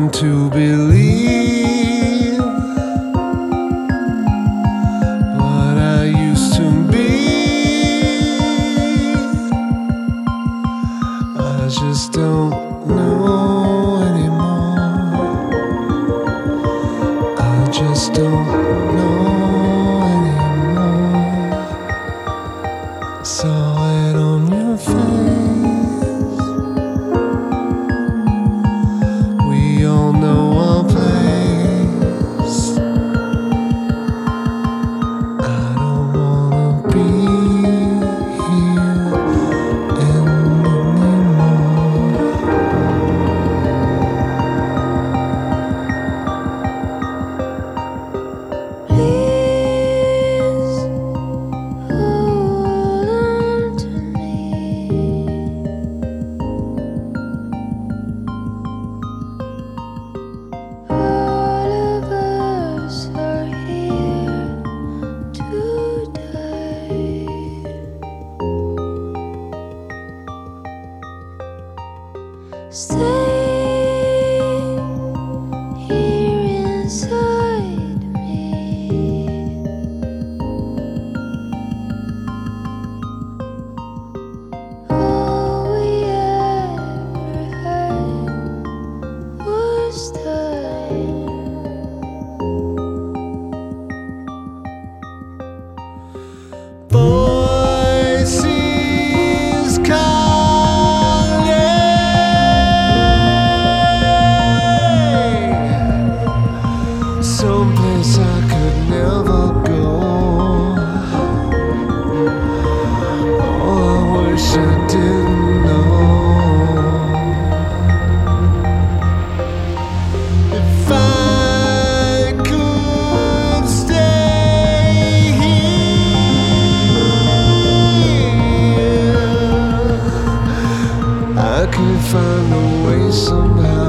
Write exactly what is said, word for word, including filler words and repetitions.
want to believe what I used to be. I just don't know anymore. I just don't know anymore. Saw it on your face. We all know our place. I don't wanna be here anymore. Please hold on to me. All of us are here to die. Stay here inside me. All we ever had was time. Voices calling, someplace I could never go. Oh, I wish I didn't know. If I could stay here, I could find a way somehow.